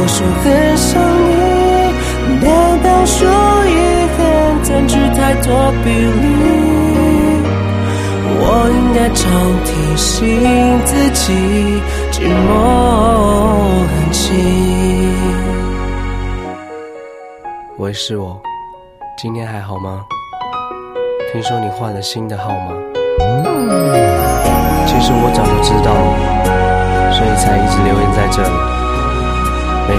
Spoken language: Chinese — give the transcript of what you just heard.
说很想你，难道说遗憾占据太多比例？我应该常提醒自己，寂寞很轻。喂，是我，今天还好吗？听说你换了新的号码。其实我早就知道，所以才一直留言在这里。